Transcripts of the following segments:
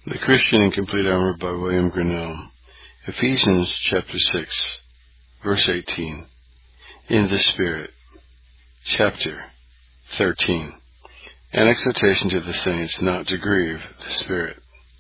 The Christian in Complete Armor by William Grinnell. Ephesians chapter 6, verse 18. In the Spirit. Chapter 13. An exhortation to the saints not to grieve the Spirit.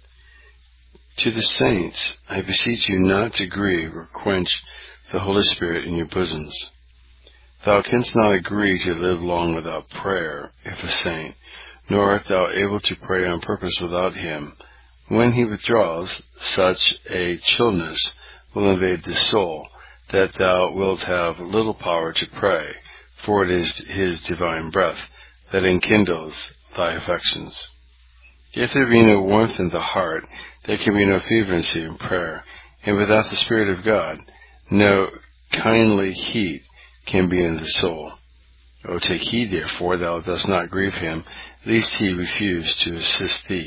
To the saints, I beseech you not to grieve or quench the Holy Spirit in your bosoms. Thou canst not agree to live long without prayer, if a saint, nor art thou able to pray on purpose without him. When he withdraws, such a chillness will invade the soul, that thou wilt have little power to pray, for it is his divine breath that enkindles thy affections. If there be no warmth in the heart, there can be no fervency in prayer, and without the Spirit of God, no kindly heat can be in the soul. O take heed, therefore, thou dost not grieve him, lest he refuse to assist thee.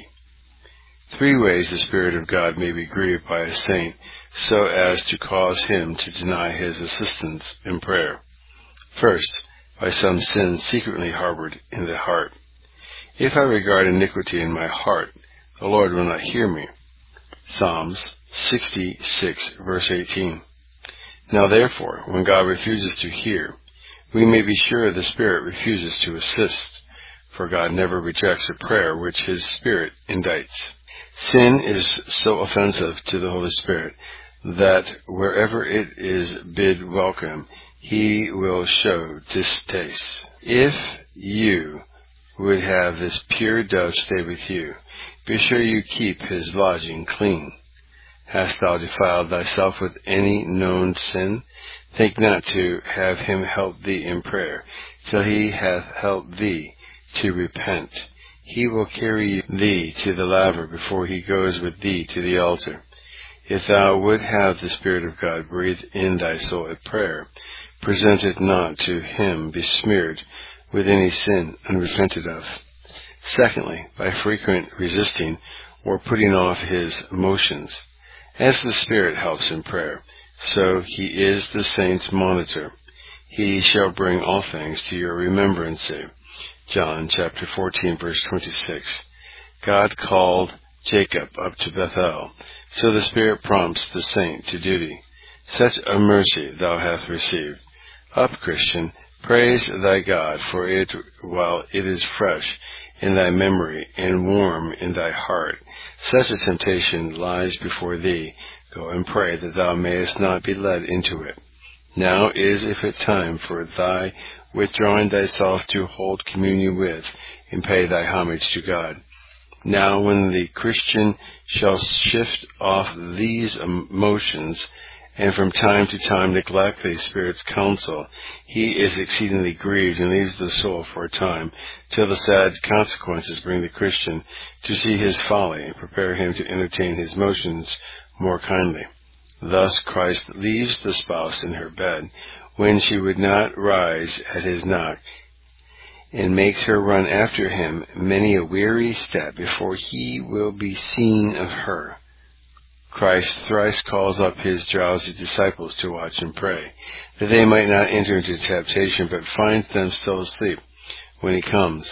3 ways the Spirit of God may be grieved by a saint, so as to cause him to deny his assistance in prayer. First, by some sin secretly harbored in the heart. If I regard iniquity in my heart, the Lord will not hear me. Psalms 66, verse 18. Now therefore, when God refuses to hear, we may be sure the Spirit refuses to assist, for God never rejects a prayer which His Spirit indites. Sin is so offensive to the Holy Spirit that wherever it is bid welcome, He will show distaste. If you would have this pure dove stay with you, be sure you keep his lodging clean. Hast thou defiled thyself with any known sin? Think not to have him help thee in prayer, till he hath helped thee to repent. He will carry thee to the laver before he goes with thee to the altar. If thou would have the Spirit of God breathe in thy soul at prayer, present it not to him besmeared with any sin unrepented of. Secondly, by frequent resisting or putting off his motions. As the Spirit helps in prayer, so he is the saint's monitor. He shall bring all things to your remembrance. John chapter 14, verse 26. God called Jacob up to Bethel, so the Spirit prompts the saint to duty. Such a mercy thou hast received. Up, Christian, praise thy God for it while it is fresh in thy memory and warm in thy heart. Such a temptation lies before thee. Go and pray that thou mayest not be led into it. Now is a fit time for thy withdrawing thyself to hold communion with and pay thy homage to God. Now when the Christian shall shift off these emotions and from time to time neglect the Spirit's counsel, he is exceedingly grieved and leaves the soul for a time, till the sad consequences bring the Christian to see his folly and prepare him to entertain his motions more kindly. Thus Christ leaves the spouse in her bed when she would not rise at his knock, and makes her run after him many a weary step before he will be seen of her. Christ thrice calls up his drowsy disciples to watch and pray, that they might not enter into temptation, but find them still asleep when he comes.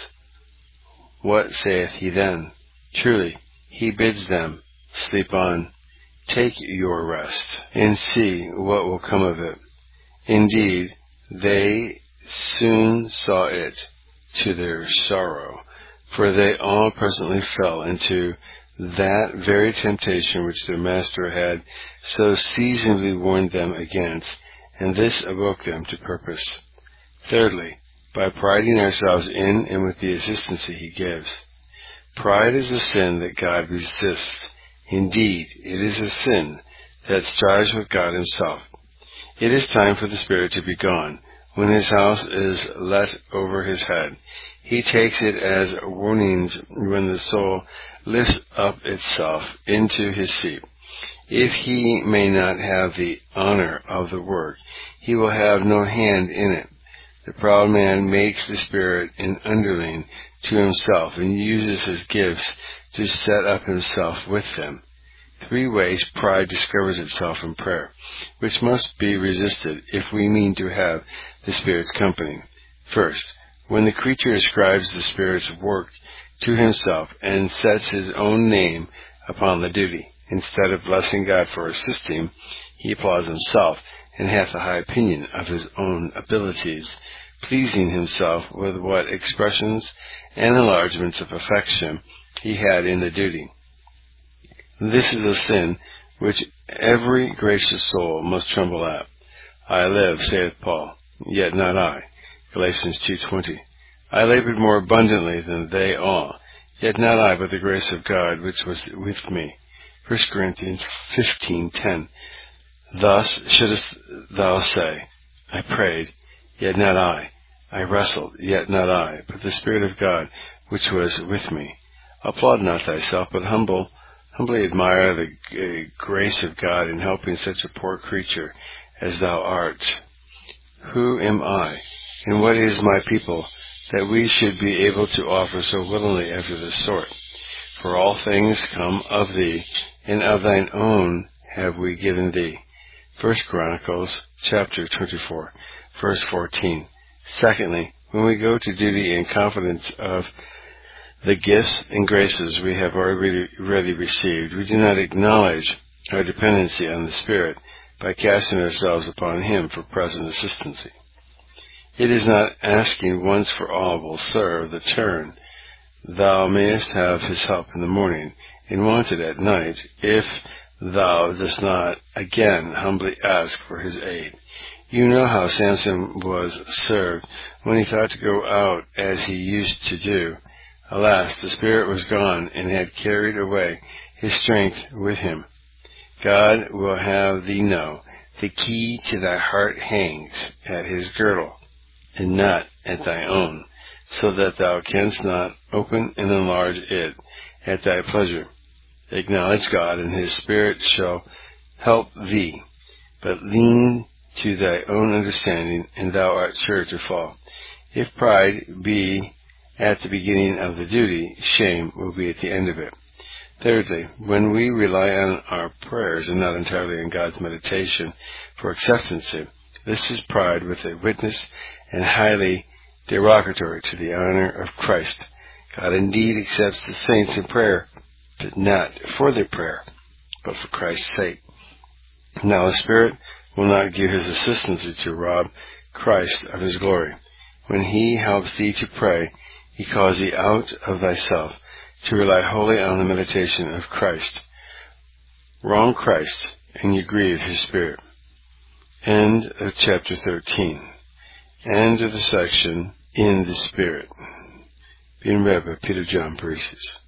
What saith he then? Truly, he bids them, sleep on, take your rest, and see what will come of it. Indeed, they soon saw it to their sorrow, for they all presently fell into that very temptation which their Master had so seasonably warned them against, and this awoke them to purpose. Thirdly, by priding ourselves in and with the assistance he gives. Pride is a sin that God resists. Indeed, it is a sin that strives with God himself. It is time for the Spirit to be gone. When his house is let over his head, he takes it as warnings when the soul lifts up itself into his seat. If he may not have the honor of the work, he will have no hand in it. The proud man makes the Spirit an underling to himself and uses his gifts to set up himself with them. 3 ways pride discovers itself in prayer, which must be resisted if we mean to have the Spirit's company. First, when the creature ascribes the Spirit's work to himself and sets his own name upon the duty. Instead of blessing God for assisting, he applauds himself and hath a high opinion of his own abilities, pleasing himself with what expressions and enlargements of affection he had in the duty. This is a sin which every gracious soul must tremble at. I live, saith Paul, yet not I. Galatians 2:20. I labored more abundantly than they all, yet not I, but the grace of God which was with me. 1 Corinthians 15:10. Thus shouldest thou say, I prayed, yet not I. I wrestled, yet not I, but the Spirit of God which was with me. Applaud not thyself, but humbly admire the grace of God in helping such a poor creature as thou art. Who am I, and what is my people, that we should be able to offer so willingly after this sort? For all things come of thee, and of thine own have we given thee. 1 Chronicles chapter 24, verse 14. Secondly, when we go to duty in confidence of the gifts and graces we have already received, we do not acknowledge our dependency on the Spirit by casting ourselves upon Him for present assistancy. It is not asking once for all will serve the turn, thou mayest have his help in the morning, and want it at night, if thou dost not again humbly ask for his aid. You know how Samson was served when he thought to go out as he used to do. Alas, the Spirit was gone and had carried away his strength with him. God will have thee know, the key to thy heart hangs at his girdle, and not at thy own, so that thou canst not open and enlarge it at thy pleasure. Acknowledge God, and his Spirit shall help thee, but lean to thy own understanding, and thou art sure to fall. If pride be at the beginning of the duty, shame will be at the end of it. Thirdly, when we rely on our prayers and not entirely on God's meditation for acceptancy, this is pride with a witness and highly derogatory to the honor of Christ. God indeed accepts the saints in prayer, but not for their prayer, but for Christ's sake. Now the Spirit will not give his assistance to rob Christ of his glory. When he helps thee to pray, he calls thee out of thyself to rely wholly on the meditation of Christ. Wrong Christ, and you grieve his Spirit. End of chapter 13. End of the section, In the Spirit. Being read by Peter John Paresis.